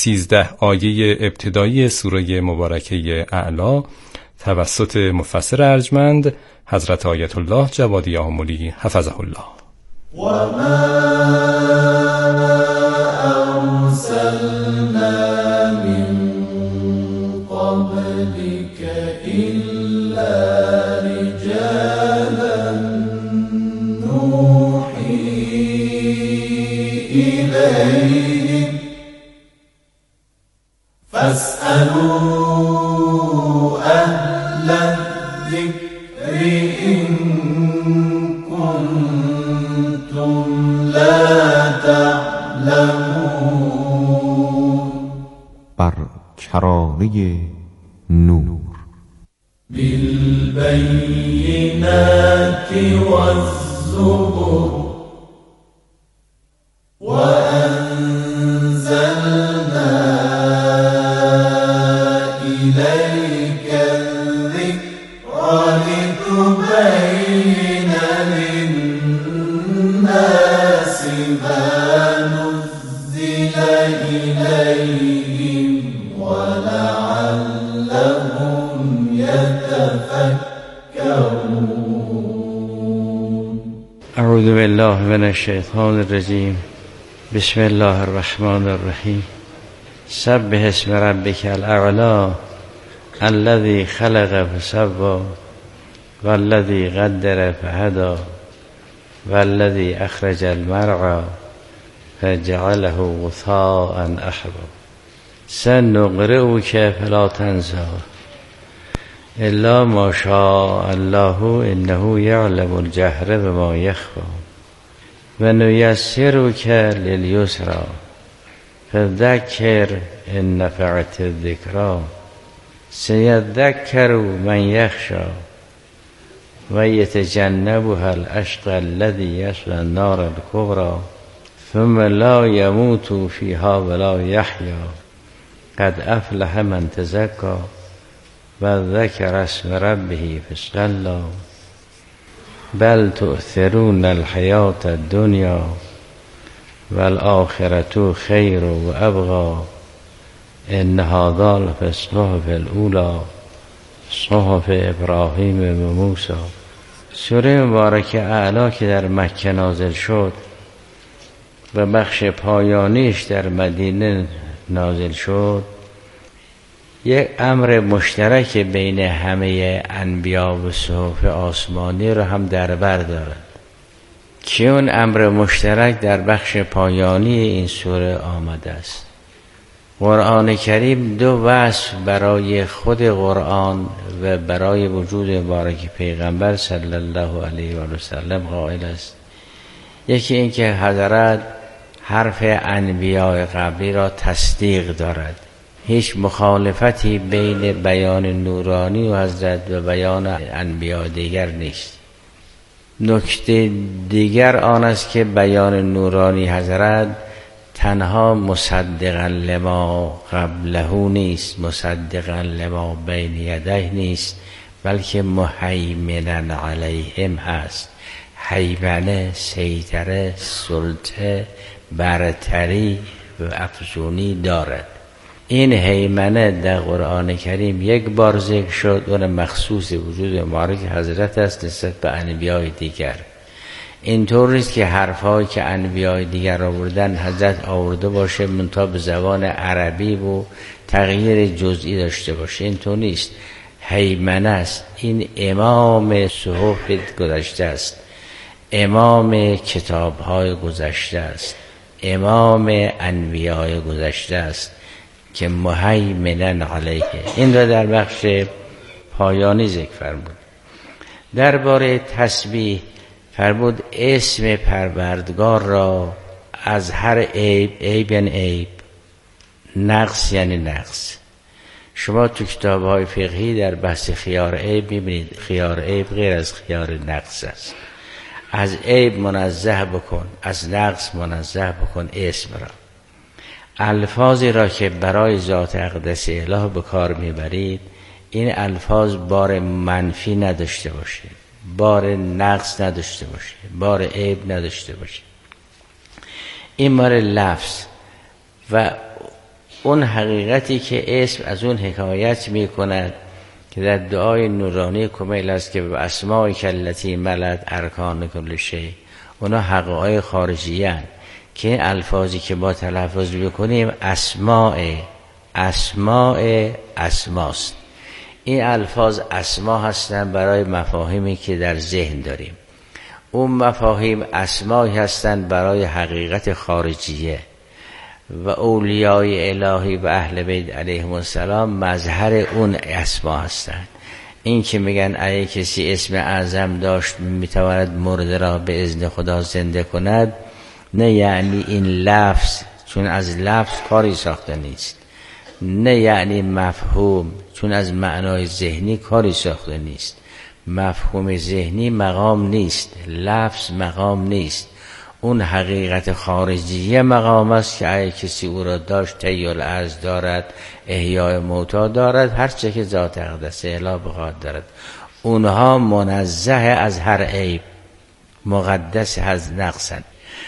13 آیه ابتدایی سوره مبارکه اعلی توسط مفسر ارجمند حضرت آیت الله جوادی آملی حفظه الله. و ما ارسلنا من قبلك الا رجالا نوحی الیهم فاسألوا اهل الذکر ان کنتم لا تعلمون. بر کرانه نور بالبینات والزبر وأنزلنا إليك الذكر لتبين للناس ما نزل إليهم ولعلهم يتفكرون. اعوذ بالله من الشیطان الرجیم. بسم الله الرحمن الرحیم. سبح اسم ربک الاعلی الذی خلق فسوی والذی قدر فهدی والذی اخرج المرعى فجعله غثاء احوى. سنقرئک فلا تنسى الا ما شاء الله انه یعلم الجهر بما یخفی و نیسرک للیسری فذکر ان نفعت الذکری سیذکر من یخشی و یتجنبها الاشقی الذی یصلی النار الکبری ثم لا یموت فیها ولا یحیی قد افلح من تزکی و ذکر اسم ربه فصلی بل تؤثرون الحیاة الدنیا والآخرة خیر و ابقی ان هذا لفی الصحف الاولی صحف ابراهیم و موسی. سوره مبارکه اعلی که در مکه نازل شد و بخش پایانیش در مدینه نازل شد، یک امر مشترک بین همه انبیا و صحف آسمانی رو هم در بر دارد که اون امر مشترک در بخش پایانی این سوره آمده است. قرآن کریم دو وصف برای خود قرآن و برای وجود مبارک پیغمبر صلی الله علیه و سلم قائل است. یکی این که حضرت حرف انبیاء قبلی را تصدیق دارد، هیچ مخالفتی بین بیان نورانی و حضرت و بیان انبیاء دیگر نیست. نکته دیگر آن است که بیان نورانی حضرت تنها مصدقا لما قبله نیست، مصدقا لما بین یدیه نیست، بلکه مهیمنا علیهم هست. هیمنه، سیطره، سلطه، برتری و افزونی دارد. این هیمنه در قرآن کریم یک بار ذکر شد، اون مخصوص وجود مبارک حضرت است نسبت به انبیاء دیگر. اینطور نیست که حرفایی که انبیاء دیگر آوردن حضرت آورده باشه منتها به زبان عربی و تغییر جزئی داشته باشه، اینطور نیست. هیمنه است. این امام صحف گذشته است، امام کتاب‌های گذشته است، امام انبیاء گذشته است که مهیمنا علیه. این را در بخش پایانی ذکر فرمود. درباره تسبیح فرمود اسم پروردگار را از هر عیب، عیب یعنی عیب، نقص یعنی نقص. شما تو کتاب‌های فقهی در بحث خیار عیب می‌بینید خیار عیب غیر از خیار نقص است. از عیب منزه بکن، از نقص منزه بکن اسم را. الفاظی را که برای ذات اقدس اله به کار میبرید این الفاظ بار منفی نداشته باشه، بار نقص نداشته باشه، بار عیب نداشته باشه. این مال لفظ و اون حقیقتی که اسم از اون حکایت می کند که در دعای نورانی کمیل است که به اسماء کلتی ملت ارکان کل شی، اونا حقایق خارجی هستند که این الفاظی که با تلفظ بکنیم اسماست. این الفاظ اسما هستند برای مفاهیمی که در ذهن داریم. اون مفاهیم اسمایی هستند برای حقیقت خارجیه و اولیای الهی و اهل بیت علیهم السلام مظهر اون اسما هستند. این که میگن اگه کسی اسم اعظم داشت میتواند مرده را به اذن خدا زنده کند، نه یعنی این لفظ چون از لفظ کاری ساخته نیست، نه یعنی مفهوم چون از معنای ذهنی کاری ساخته نیست. مفهوم ذهنی مقام نیست، لفظ مقام نیست، اون حقیقت خارجی مقام است که اگه کسی او را داشت طی الارض دارد، احیای موتا دارد، هر چه که ذات اقدس اله بخواد دارد. اونها منزه از هر عیب، مقدس از نقصند.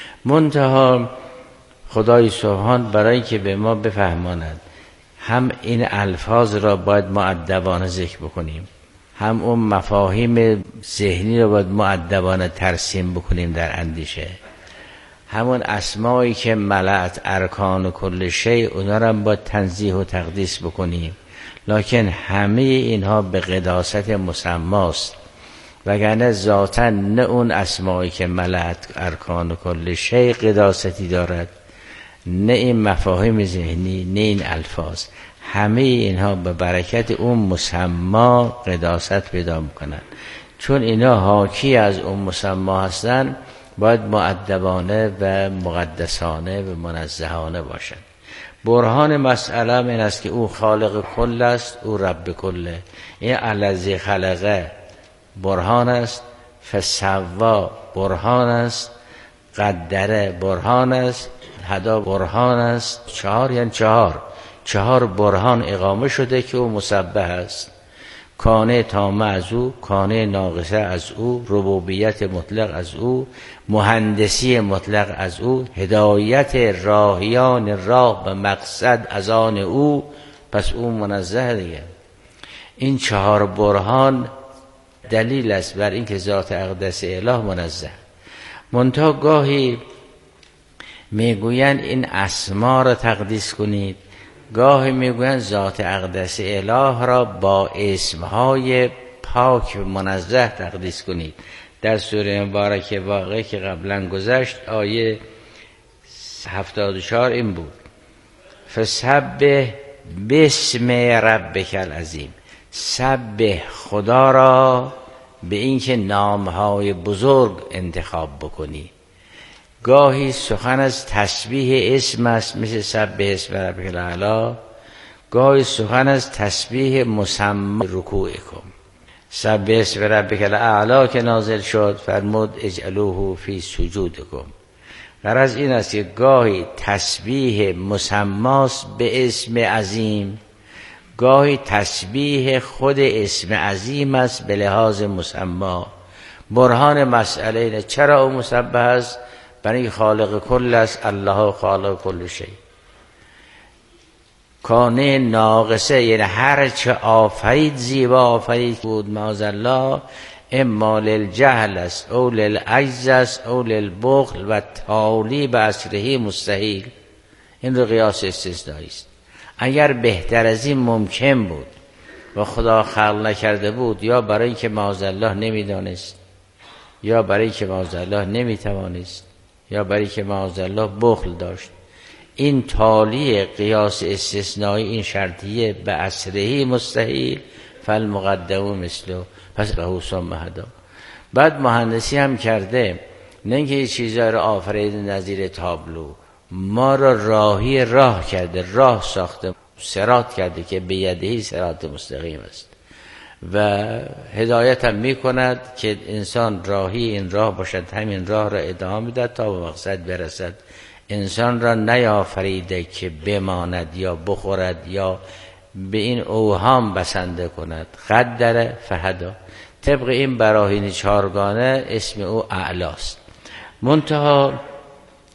منتها خدای سبحان برای که به ما بفهماند هم این الفاظ را باید مؤدبانه ذکر بکنیم، هم اون مفاهیم ذهنی را باید مؤدبانه ترسیم بکنیم در اندیشه. همون اسمایی که ملأت ارکان کل شی، اونا را باید تنزیه و تقدیس بکنیم، لکن همه اینها به قداست مسماست، وگرنه ذاتاً نه اون اسمایی که ملأت ارکان کل شی قداستی دارد، نه این مفاهیم ذهنی، نه این الفاظ. همه اینها به برکت اون مسما قداست پیدا میکنن. چون اینا حاکی از اون مسما هستن، باید مؤدبانه و مقدسانه و منزهانه باشند. برهان مسئله این است که او خالق کل است، او رب کله. این الذی خلقه برهان است، فسوا برهان است، قدره برهان است، هدا برهان است. چهار یعنی چهار برهان اقامه شده که او مسبح است. کانه تامه از او، کانه ناقصه از او، ربوبیت مطلق از او، مهندسی مطلق از او، هدایت راهیان راه به مقصد از آن او. پس او منزه دیگه. این چهار برهان دلیل است بر این که ذات اقدس اله منزه. منتها گاهی میگویند این اسما را تقدیس کنید، گاهی میگویند ذات اقدس اله را با اسمهای پاک و منزه تقدیس کنید. در سوره مبارکه واقعه که قبلا گذشت آیه 74 این بود: فسبح باسم ربک العظیم. سبح خدا را به این که نامهای بزرگ انتخاب بکنی. گاهی سخن از تسبیح اسم است مثل سبح اسم ربک الاعلی، گاهی سخن از تسبیح مسمی رکوعکم. سبح اسم ربک الاعلی که نازل شد فرمود اجعلوه فی سجودکم. غرض این است که گاهی تسبیح مسماست به اسم عظیم، گاهی تسبیح خود اسم عظیم است به لحاظ مسما. برهان مسئله اینه چرا او مسبح است؟ برای خالق کل است، الله خالق کل شی. کانه ناقصه یعنی هر چه آفرید زیبا آفرید بود معاذالله، اما للجهل است او للعجز است او للبخل و تالی به اصره مستحیل. این رو قیاس استثنایی است. اگر بهتر از این ممکن بود و خدا خلق نکرده بود، یا برای اینکه معاذالله نمیدانست، یا برای اینکه معاذالله نمیتوانست، یا برای اینکه معاذالله بخل داشت، این تالی قیاس استثنایی این شرطیه به اصره مستحیل فالمقدم مثله، پس له ثم هدا. بعد مهندسی هم کرده، نه اینکه یه چیزا رو آفرید نظیر تابلو، ما را راهی راه کرده، راه ساخته، صراط کرده که بیدهی صراط مستقیم است و هدایت هم می کند که انسان راهی این راه باشد، همین راه را ادامه میدهد تا به مقصد برسد. انسان را نیافریده که بماند یا بخورد یا به این اوهام بسنده کند. قدر فهدا. طبق این براهین چارگانه اسم او اعلاست. منتها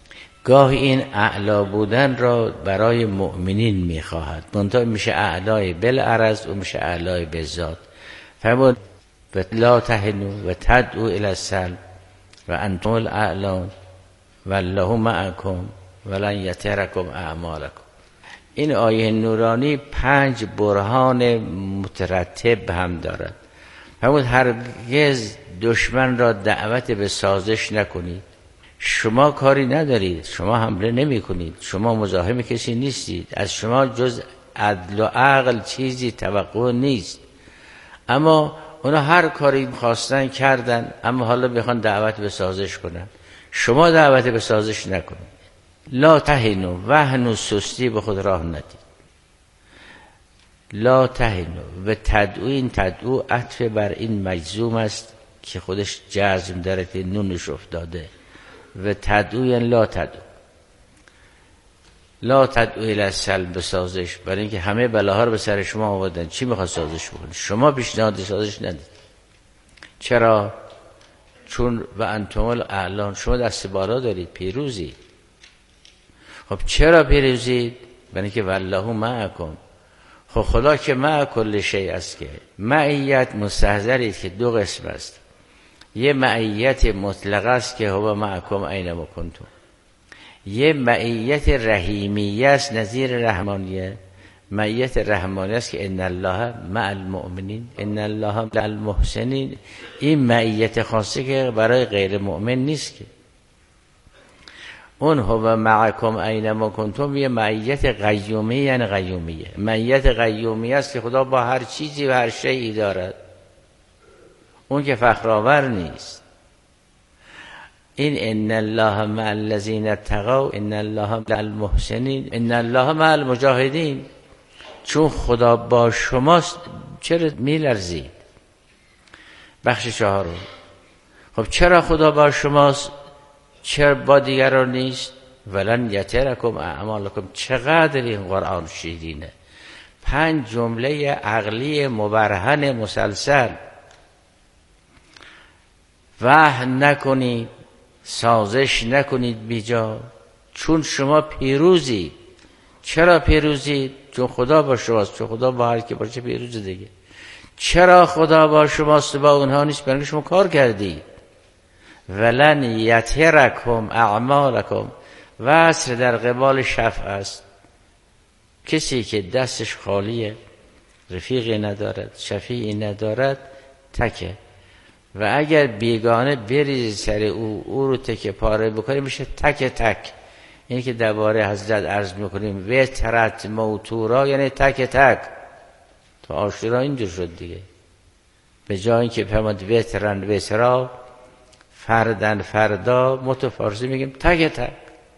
گاه این اعلا بودن را برای مؤمنین میخواهد، منتها میشه اعلای بالعرض و میشه اعلای بالذات. فرمود و لا تهنوا و تدعوا الی السلم و انتم الاعلون والله معکم ولن یترکم اعمالکم. این آیه نورانی 5 برهان مترتب هم دارد. فرمود هرگز دشمن را دعوت به سازش نکنید. شما کاری ندارید، شما حمله نمی کنید، شما مزاحم کسی نیستید، از شما جز عدل و عقل چیزی توقع نیست، اما اونا هر کاری خواستن کردن، اما حالا میخوان دعوت به سازش کنن. شما دعوت به سازش نکنید. لا تهنوا، وهن و سستی به خود راه ندید. لا تهنوا و تدعو، این تدعو عطف بر این مجزوم است که خودش جزم داره که نونش افتاده. و تدعو یعنی لا تدعو، لا تدعو الی السلم، به سازش، برای اینکه همه بلاها رو به سر شما آوردن. چی میخواد سازش بکنید؟ شما پیشنهاد سازش ندید. چرا؟ چون و انتم الاعلون، شما دست بالا دارید، پیروزید. خب چرا پیروزید؟ برای اینکه والله معکم. خب خدا که مع کل شیء است، که معیت مستحضرید که 2 قسم است. یه معیت مطلق است که هو معکم اینما کنتم، یه معیت رحیمیه است نظیر رحمانیه. معیت رحمانیه است که ان الله مع المؤمنین ان الله مع المحسنین. این معیت خاصه که برای غیر مؤمن نیست. که اون هو معکم اینما کنتم یه معیت قیومیه، یعنی قیومیه. معیت قیومیه است که خدا با هر چیزی و هر شیئی دارد، اون که فخرآور نیست. این ان الله مع الذین اتقوا ان الله مع المحسنین ان الله مع المجاهدین. چون خدا با شماست چرا میلرزید؟ بخش 4. خب چرا خدا با شماست چرا با دیگران نیست؟ ولن یترکم اعمالکم. چقدر این قرآن شیرینه. 5 جمله عقلی مبرهن مسلسل. وهن نکنید، سازش نکنید بیجا، چون شما پیروزید. چرا پیروزید؟ چون خدا با شماست. چون خدا با هر کی باشه پیروزه دیگه. چرا خدا با شماست با اونها نیست؟ برای شما کار کردید. ولن یترکم اعمالکم، وصل در قبال شفع است. کسی که دستش خالیه، رفیقی ندارد، شفیعی ندارد، تکه. و اگر بیگانه بریزی سر او رو تکه پاره بکنی میشه تک تک. اینی که درباره حضرت عرض میکنیم وترت موتورا، یعنی تک تک. تو عاشورا اینجور شد دیگه. به جای اینکه فرمود وترن وترا، فردن فردا، متفارسی میگیم تک تک.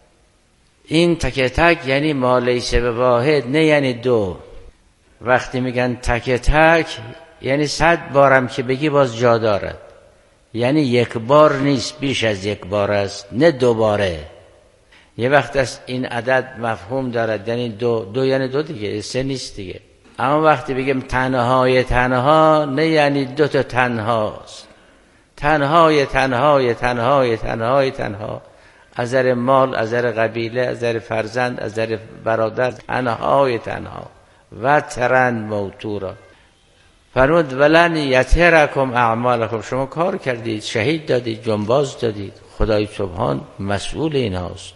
این تک تک یعنی ما لیس به واحد، نه یعنی 2. وقتی میگن تک تک یعنی 100 بارم که بگی باز جا دارد. یعنی 1 بار نیست، بیش از 1 بار است، نه 2 باره. یه وقت است این عدد مفهوم دارد، یعنی 2 یعنی 2 دیگه، 3 نیست دیگه. اما وقتی بگیم تنهای تنها، نه یعنی 2 تا تنهاست. تنهای تنهای تنهای تنهای تنها، از نظر مال، از نظر قبیله، از نظر فرزند، از نظر برادر، تنهای تنها. و ترن موتورا. فرمود ولن یترکم اعمالکم، شما کار کردید، شهید دادید، جنباز دادید. خدای سبحان مسئول این هاست.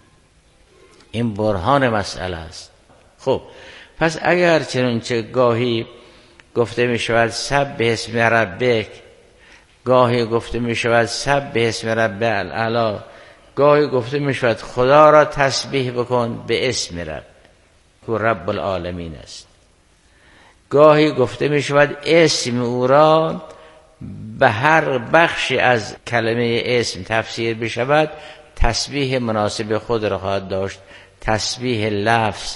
این برهان مسئله است. خب پس اگر چنانچه گاهی گفته می شود سبح اسم ربک، گاهی گفته می شود سبح اسم رب الاعلی، گاهی گفته می شود خدا را تسبیح بکن به اسم رب که رب العالمین است، گاهی گفته می شود اسم او را به هر بخشی از کلمه اسم تفسیر بشود تسبیح مناسب خود را خواهد داشت. تسبیح لفظ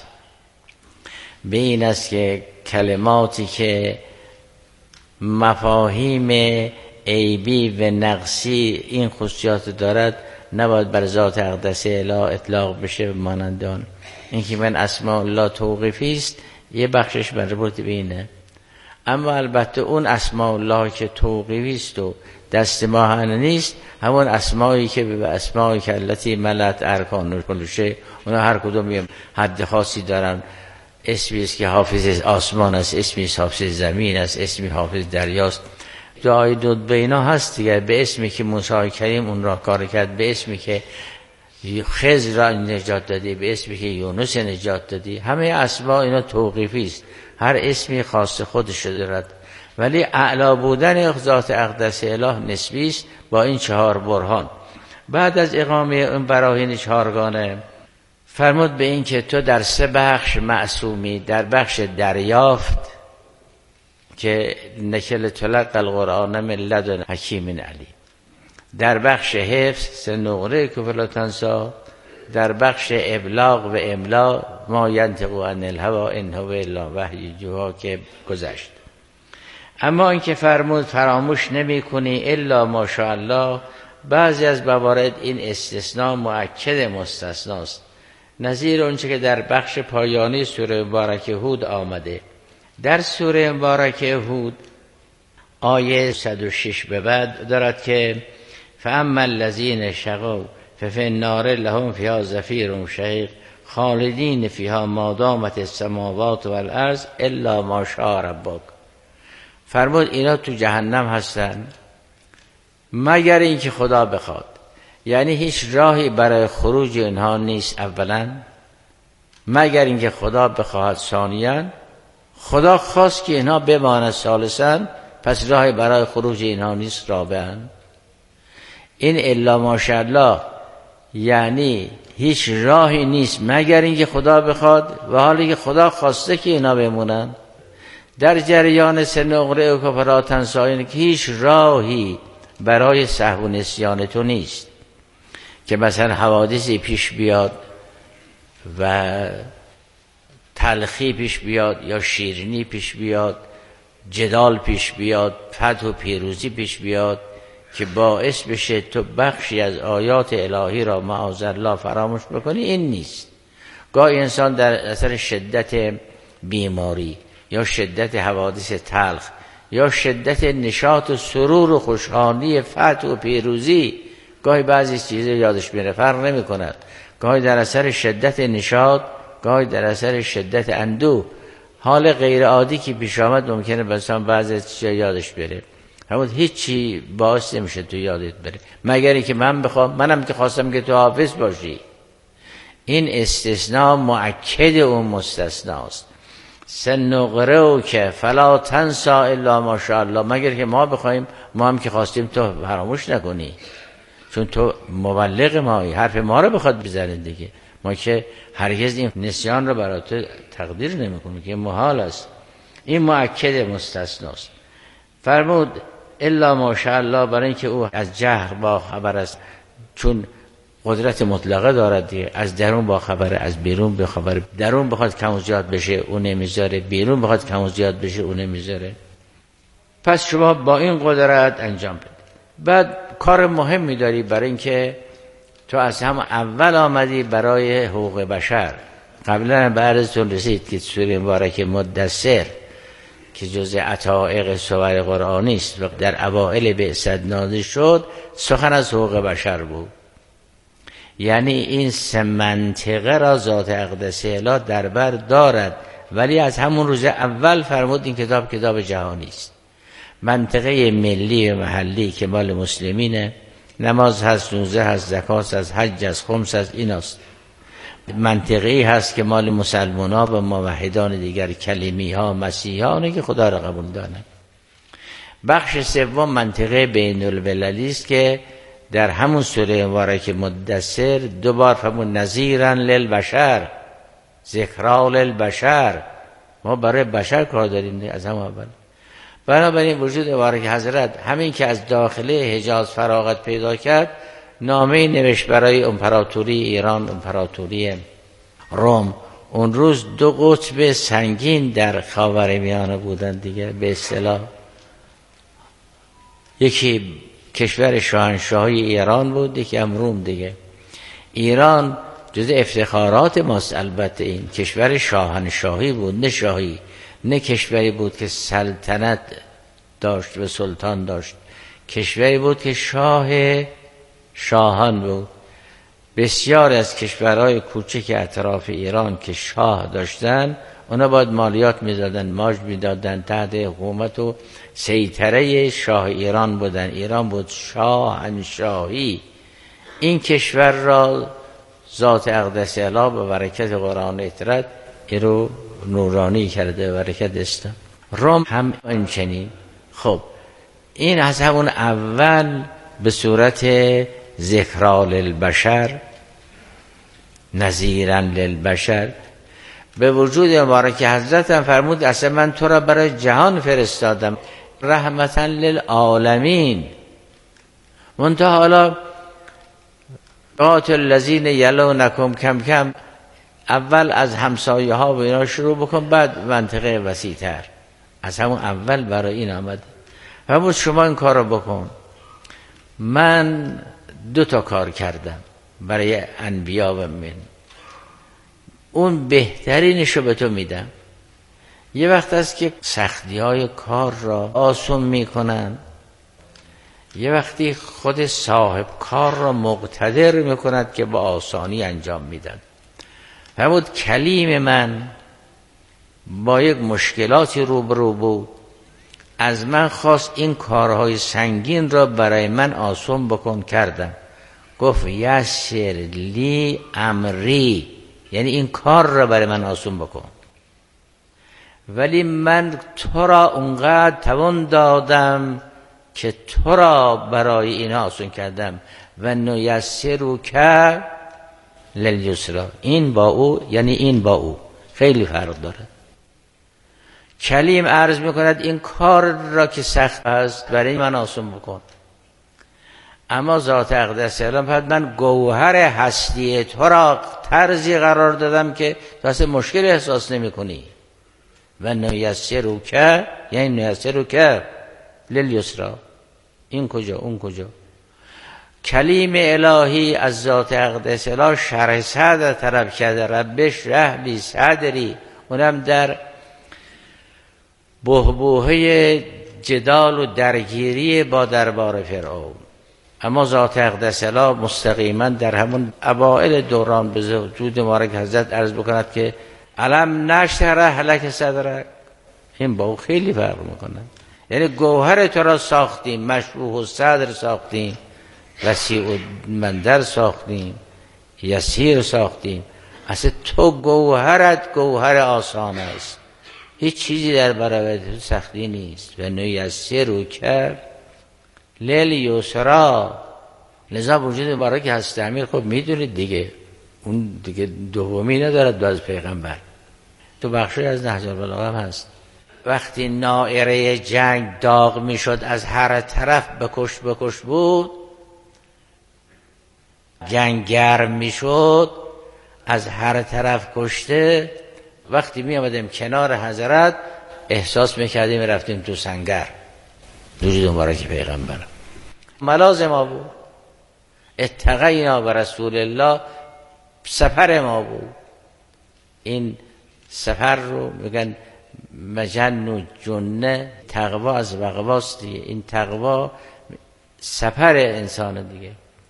به این است که کلماتی که مفاهیم عیبی و نقصی این خصوصیات دارد نباید بر ذات اقدس اله اطلاق بشه. مانند آن اینکه من اسماء الله توقیفی است، یه بخشش مربوط به اینه. اما البته اون اسماء الله که توقیفی است و دست ما نیست، همون اسمایی که به اسمایی که التي ملت ارکان کل شیء، اونا هر کدوم حد خاصی دارن. اسمی است که حافظ آسمان است، اسمی حافظ زمین است، اسمی حافظ دریاست. دعای دود بینا هست دیگه، به اسمی که موسی کریم اون را کار کرد، به اسمی که خضر را نجات دادی، به اسمی که یونس نجات دادی. همه اسما اینا توقیفی است، هر اسمی خاص خودش دارد. ولی اعلا بودن ذات اقدس اله نسبی است با این 4 برهان. بعد از اقامه این براهین 4گانه فرمود به این که تو در 3 بخش معصومی. در بخش دریافت که نکل تلقى القرآن من لدن حکیم علیم، در بخش حفظ سنقرئک فلا تنسی، در بخش ابلاغ و املا ما ینطق عن الهوی ان هو الا وحی یوحی که گذشت. اما اینکه فرمود فراموش نمی کنی الا ماشاءالله، بعضی از موارد این استثناء مؤکد مستثناست، نظیر اونچه که در بخش پایانی سوره مبارکه هود آمده. در سوره مبارکه هود آیه 106 به بعد دارد که فاما الذین شقوا ففی النار لهم فیها زفیر شهیق خالدین فیها ما دامت السماوات والارض الا ما شاء ربک. فرمود اینا تو جهنم هستن مگر اینکه خدا بخواد. یعنی هیچ راهی برای خروج اینها نیست اولا، مگر اینکه خدا بخواهد. ثانیاً خدا خواست که اینها بماند. ثالثاً پس راهی برای خروج اینها نیست. رابعاً این الا ماشاءالله یعنی هیچ راهی نیست مگر اینکه خدا بخواد، و حالی که خدا خواسته که اینا بمونن. در جریان سنقرئک فلا تنسی که هیچ راهی برای سهو و نسیان تو نیست که مثلا حوادثی پیش بیاد و تلخی پیش بیاد یا شیرینی پیش بیاد، جدال پیش بیاد، فتح و پیروزی پیش بیاد که باعث بشه تو بخشی از آیات الهی را معاذالله فراموش بکنی. این نیست. گاهی انسان در اثر شدت بیماری یا شدت حوادث تلخ یا شدت نشاط و سرور و خوشحالی فتح و پیروزی گاهی بعضی چیزا یادش میره، فرق نمی کند. گاهی در اثر شدت نشاط، گاهی در اثر شدت اندوه، حال غیر عادی که پیش آمد ممکنه بسان بعضی چیزا یادش بره. همون هیچی باعث نمیشه تو یادت بره مگر اینکه من بخوام. منم که خواستم که تو حافظ باشی. این استثناء مؤکد اون مستثناست. سنقرئک فلا تنسی الا ماشاءالله، مگر که ما بخوایم. ما هم که خواستیم تو فراموش نکنی، چون تو مبلغ مایی، حرف ما رو بخواد بزنه دیگه. ما که هرگز این نسیان رو برای تو تقدیر نمیکنیم که محال است. این مؤکد مستثناست. فرمود الا ماشاءالله برای اینکه او از جهر با خبر است، چون قدرت مطلقه دارد دیگه. از درون با خبره، از بیرون با خبره. درون بخواد کم و زیاد بشه اون نمیذاره، بیرون بخواد کم و زیاد بشه اون نمیذاره. پس شما با این قدرت انجام بده. بعد کار مهمی داری برای اینکه تو از هم اول آمدی برای حقوق بشر. قبلا به عرضتون رسید که سوره مبارکه مدثر که جزء عتائق سور قرآنی است و در اوائل بعثت نازل شد، سخن از حقوق بشر بود. یعنی این 3 منطقه را ذات اقدس اله در بر دارد، ولی از همون روز اول فرمود این کتاب جهانی است. منطقه ملی و محلی که مال مسلمینه، نماز هست، روزه هست، زکات هست، حج هست، خمس هست، ایناست. منطقه‌ای هست که مال مسلمان‌ها و موحدان دیگر، کلیمی‌ها، مسیحیانی که خدا را قبول دارند. بخش سوم منطقه بین المللی است که در همون سوره مبارکه مدثر 2 بار فرمود نذیرا للبشر، ذکرا للبشر. ما برای بشر کار داریم از همون اول. بنابراین وجود مبارک حضرت همین که از داخله حجاز فراغت پیدا کرد، نامه نوشت برای امپراتوری ایران، امپراتوری روم. اون روز 2 قطب سنگین در خاورمیانه بودن دیگه به اصطلاح. یکی کشور شاهنشاهی ایران بود، یکی هم روم دیگه. ایران جز افتخارات ماست البته، این کشور شاهنشاهی بود، نه شاهی. نه کشوری بود که سلطنت داشت و سلطان داشت، کشوری بود که شاهان بود. بسیار از کشورهای کوچک اطراف ایران که شاه داشتن، اونا باید مالیات میدادن، ماج میدادن، تحت حکومت و سیطره شاه ایران بودن. ایران بود شاهنشاهی. این کشور را ذات اقدس اله به برکت قرآن اطرد این رو نورانی کرده، برکت اسلام. روم هم اینچنین. خب این از همون اول به صورت ذکرا للبشر، نذیرا للبشر، به وجود مبارک حضرت هم فرمود اصلا من تو را برای جهان فرستادم رحمتا للعالمین. منتها حالا قاتل الذین یلونکم، کم کم اول از همسایه ها و اینا شروع بکن، بعد منطقه وسیع تر. از همون اول برای این آمد. فرمود شما این کار رو بکن. من 2 کار کردم برای انبیا و من، اون بهترینشو به تو میدم. یه وقت است که سختی های کار را آسون میکنن، یه وقتی خود صاحب کار را مقتدر میکند که با آسانی انجام میدن. فرمود کلیم من با یک مشکلاتی روبرو بود، از من خواست این کارهای سنگین را برای من آسان بکن، کردم. گفت یسر لی امری، یعنی این کار را برای من آسان بکن. ولی من تو را اونقدر توان دادم که تو را برای این آسان کردم. و نیسرک للیسرا، این با او یعنی این با او خیلی فرق داره. کلیم عرض میکند این کار را که سخت است برای من آسان بکن. اما ذات اقدس علم فرمود من گوهر هستی تو را طرزی قرار دادم که تو اصلا مشکل احساس نمی کنی. و نیسرک یعنی نیسرک للیسرا، این کجا اون کجا. کلیم الهی از ذات اقدس اله شرح صدر طلب کرده، رب اشرح لی صدری، اونم در بحبوحه جدال و درگیری با دربار فرعون. اما ذات اقدس اله مستقیما در همون اوائل دوران به وجود مبارک حضرت عرض بکند که الم نشرح لک صدرک، این با او خیلی فرق میکنه. یعنی گوهر تو را ساختیم، مشروح الصدر ساختیم، وسیع المندر ساختیم، یسیر ساختیم. اصلا تو گوهرت گوهر آسان است، هیچ چیزی در برابر تو سختی نیست. و نیسرک للیسرا، لذا وجود مبارک هست امیر خب میدونید دیگه، اون دیگه دومی ندارد دو از پیغمبر. تو بخشی از نهج البلاغه هم هست. وقتی نائره جنگ داغ میشد از هر طرف بکش بود، جنگ گرم میشد از هر طرف کشته، وقتی می آمدیم کنار حضرت احساس میکردیم رفتیم تو سنگر. وجود مبارک پیغمبر ملاذ ما بود، اتقینا و رسول الله سفر ما بود. این سفر رو میگن مجن و جنه، تقوا از وقواست دیگه. این تقوا سفر انسان دیگه.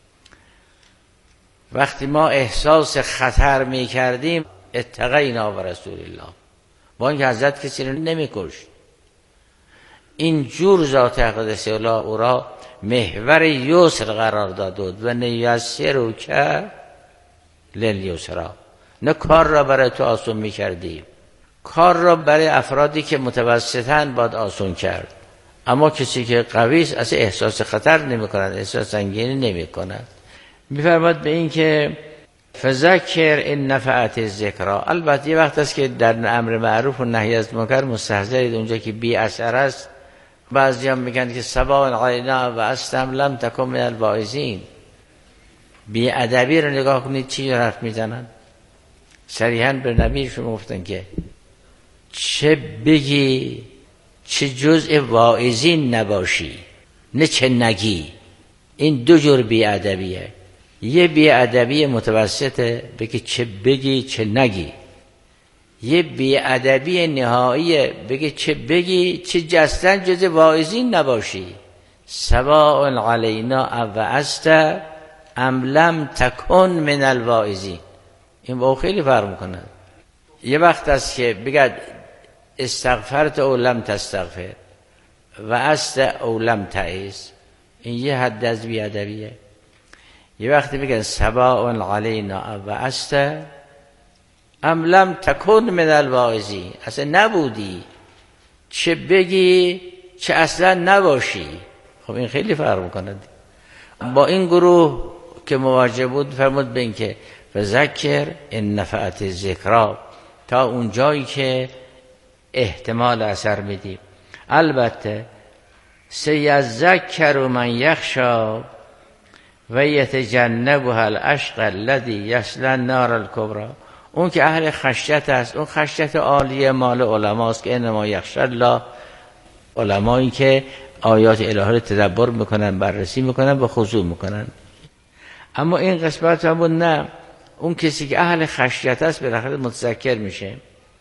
وقتی ما احساس خطر میکردیم اتقینا و رسول الله، با اینکه حضرت کسی رو نمیکشت. این جور ذات اقدس الله او را محور یسر قرار داد و نیسرک للیسرا. نه کار را برای تو آسان میکردیم، کار را برای افرادی که متوسطن باید آسان کرد. اما کسی که قوی است اصلا احساس خطر نمی کند، احساس سنگینی نمی کند. میفرماد به این که فذکر ان نفعت الذکرا. البته یه وقت است که در امر معروف و نهی از منکر مستحضرید، اونجا که بی اثر است. بعضی هم میگن که سبا علینا و استم لم تکن من الواعظین. بی ادبی رو نگاه کنید چی حرف میزنن. صریحا به نبیشون گفتن که چه بگی چه جزء واعظین نباشی، نه چه نگی. این دو جور بی ادبیه. یه بی ادبی متوسطه، بگی چه بگی چه نگی. یه بی‌ادبی نهاییه بگی چه جستن جز واعظین نباشی. سواء علینا اوعظت ام لم تکن من الواعظین. این با خیلی فرق میکنه. یه وقت است که بگد استغفرت او لم تستغفر و است او لم تعظ، این یه حد از بی‌ادبیه. یه وقتی بگن سواء علینا اوعظت ام لم تکن من الواعظین، اصلا نبودی، چه بگی چه اصلا نباشی. خب این خیلی فرق میکنه. با این گروه که مواجه بود فرمود به این که فذکر ان نفعت ذکرا، تا اون جایی که احتمال اثر میدیم. البته سیذکر من یخشی و یتجنبها الاشقی الذی یصلی النار الکبری. اون که اهل خشیت است، اون خشیت عالیه مال علماست که انما یخشی الله، علمایی که آیات الهی رو تدبر میکنن، بررسی میکنن و خضوع میکنن. اما این قسمت هم بود نه، اون کسی که اهل خشیت است بالاخره متذکر میشه،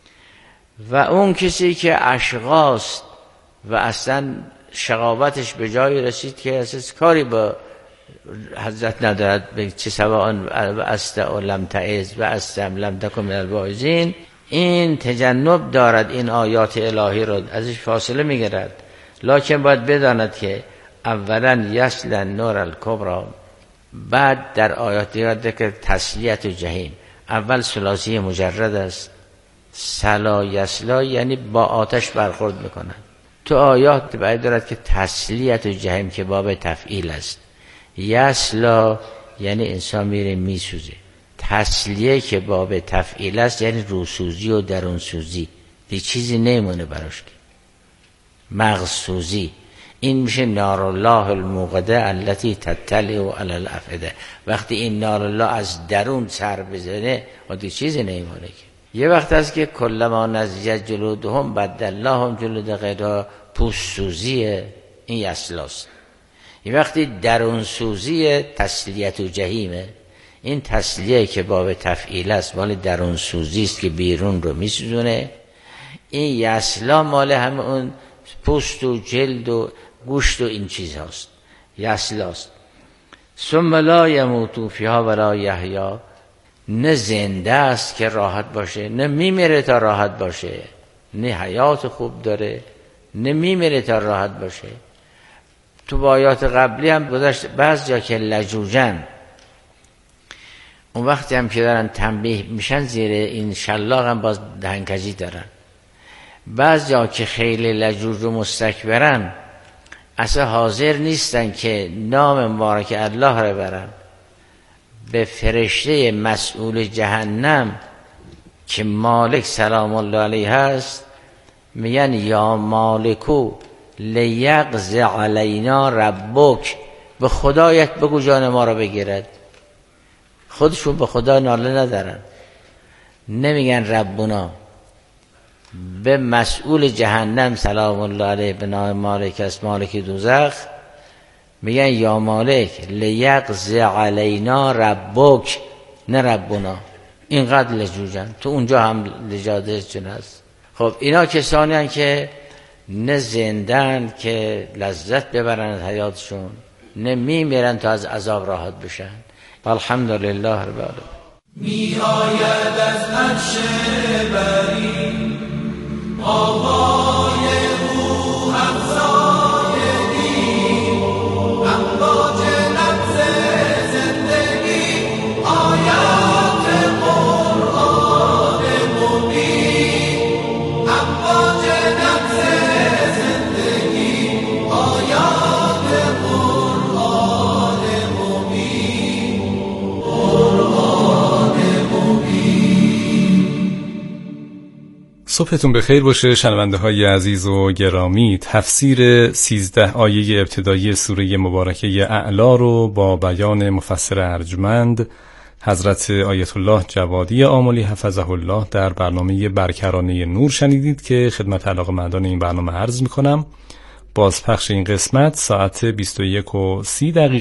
و اون کسی که اشقاست و اصلا شقاوتش به جایی رسید که اساس کاری با حضرت ندارد، به چه سواء و است و لم تعظ و است لم تکن من الواعظین، این تجنب دارد این آیات الهی رو، ازش فاصله میگیرد. لکن باید بداند که اولا یصلی النار الکبری، بعد در آیات دیگر که تسلیت و جهیم. اول ثلاثی مجرد است، سلا یسلا یعنی با آتش برخورد میکنن. تو آیات باید دارد که تسلیت و جهیم که باب تفعیل است. یسلا یعنی انسان میره میسوزه. تسلیه که باب تفعیل است یعنی روسوزی و درونسوزی، دیگه چیزی نمیمونه براش که مغزسوزی. این میشه نار الله الموقده التي تطلع علی الافئده. وقتی این نار الله از درون سر بزنه و دیگه چیزی نمیمونه که. یه وقت هست که کلما نضجت جلودهم بدلناهم جلود غیرها، پوست سوزیه، این یسلاست. یه وقتی درون سوزیه، تسلیت و جهیمه. این تسلیه که باب تفعیل است مال درون سوزی است که بیرون رو میسوزونه. این یسلا مال همه اون پوست و جلد و گوشت و این چیز هاست، یسلاست. ثم لا یموتو فیها ولا یحیا، نه زنده است که راحت باشه، نه میمیره تا راحت باشه، نه حیات خوب داره، نه میمیره تا راحت باشه. تو آیات قبلی هم گذاشت بعض جا که لجوجن، اون وقتی هم که دارن تنبیه میشن زیر این شلاق هم باز دهنکجی دارن. بعض جا که خیلی لجوج و مستکبرن اصلا حاضر نیستن که نام مبارک الله رو برن، به فرشته مسئول جهنم که مالک سلام الله علیه هست میگن یا مالکو لیقض علینا ربک، به خدایت بگو جان ما رو بگیرد. خودشون به خدا ناله ندارن، نمیگن ربنا، به مسئول جهنم سلام الله علیه به نام مالک است، مالک دوزخ، میگن یا مالک لیقض علینا ربک، نه ربنا. اینقدر لجوجن، تو اونجا هم لجاجتشون هست. خب اینا کسانی هستند که نه زندن که لذت ببرن حیاتشون، نه میمیرن تا از عذاب راحت بشن. الحمدلله رب العالمین. می آید از عرش برین آوای روح افزای دین، امواج نبض زندگی آیات قرآن مبین، امواج نبض زندگی آیات قرآن مبین، قرآن مبین. صبحتون بخیر باشه شنونده های عزیز و گرامی. تفسیر 13 آیه ابتدایی سوره مبارکه اعلی رو با بیان مفسر ارجمند حضرت آیت الله جوادی آملی حفظه الله در برنامه برکرانه نور شنیدید که خدمت علاقه‌مندان این برنامه عرض می‌کنم. بازپخش این قسمت ساعت 21:30